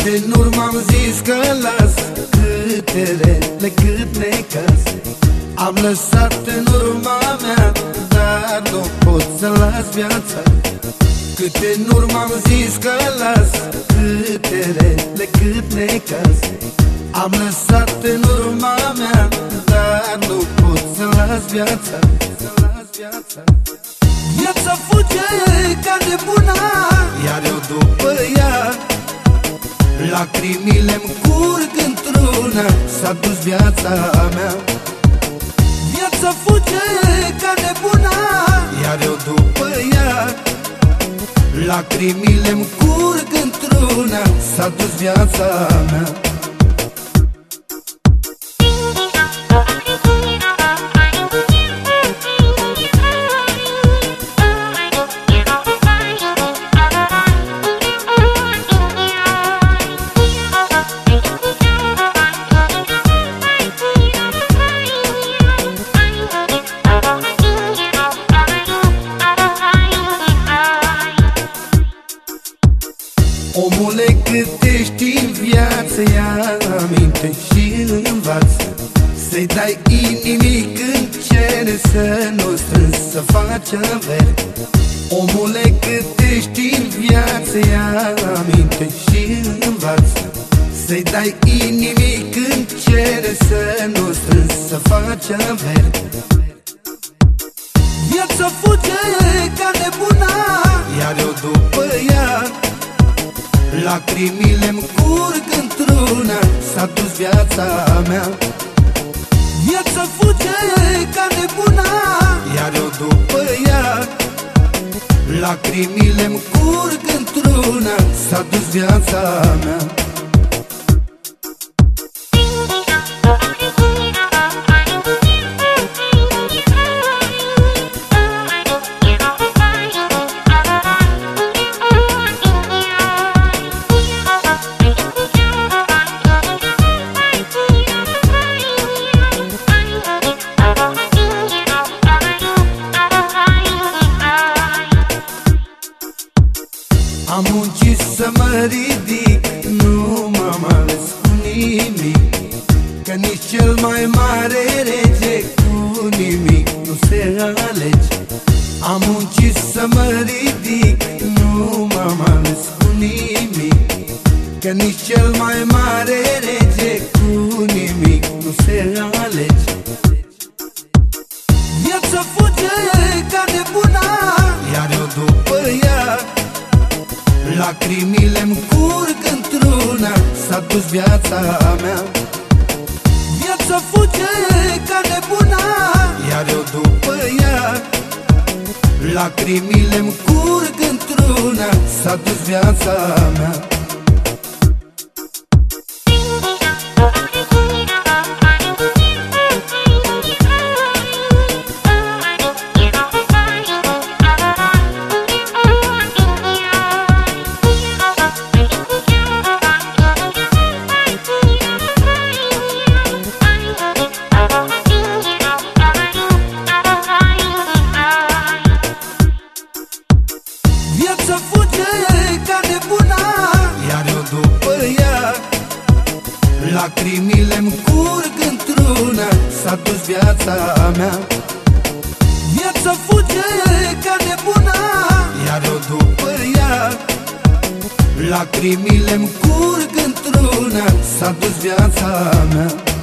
Câte în urmă am zis că las, câte rele, cât necaz am lăsat în urma mea, dar nu pot să las viața. Câte în urmă am zis că las, câte rele, cât necaz am lăsat în urma mea, dar nu pot să las viața. Viața fuge ca nebuna, iar eu după ea. Lacrimile-mi curg într-una, s-a dus viața mea. Viața fuge ca nebuna, iar eu după ea. Lacrimile-mi curg într-una, s-a dus viața mea. Omule, cât ești în viață, ia aminte și învață să-i dai inimic în cere, să nu strângi, să faci avere. Omule, cât ești în viață, ia aminte și învață să-i dai inimic în cere, să nu strângi, să faci avere. Viața fuge ca nebuna, iar eu după ea. Lacrimile-mi curg într-una, s-a dus viața mea. Viața fuge ca nebuna, iar eu după ea. Lacrimile-mi curg într-una, s-a dus viața mea. Am muncit să mă ridic, nu m-am ales cu nimic, că nici cel mai mare rege cu nimic nu se alege. Am muncit să mă ridic, nu m-am ales cu nimic, că nici cel mai mare rege cu nimic nu se alege. Viața fuge ca nebuna, iar eu după ea. Lacrimile-mi curg într-una, s-a dus viața mea. Viața fuge ca nebuna, iar eu după ea. Lacrimile-mi curg într-una, s-a dus viața mea. Viața fuge ca nebuna, iar eu după ea. Lacrimile-mi curg într-una, s-a dus viața mea. Viața fuge ca nebuna, iar eu după ea. Lacrimile-mi curg într-una, s-a dus viața mea.